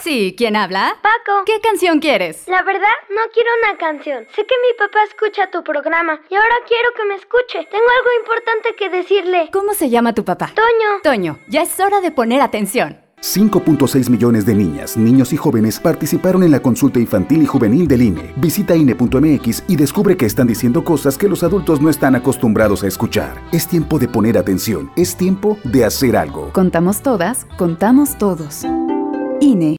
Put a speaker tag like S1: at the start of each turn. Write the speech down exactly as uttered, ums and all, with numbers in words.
S1: Sí, ¿quién habla?
S2: Paco.
S1: ¿Qué canción quieres?
S2: La verdad, no quiero una canción. Sé que mi papá escucha tu programa y ahora quiero que me escuche. Tengo algo importante que decirle.
S1: ¿Cómo se llama tu papá?
S2: Toño.
S1: Toño, ya es hora de poner atención.
S3: cinco punto seis millones de niñas, niños y jóvenes participaron en la consulta infantil y juvenil del I N E. Visita I N E punto M X y descubre que están diciendo cosas que los adultos no están acostumbrados a escuchar. Es tiempo de poner atención. Es tiempo de hacer algo.
S1: Contamos todas, contamos todos. I N E.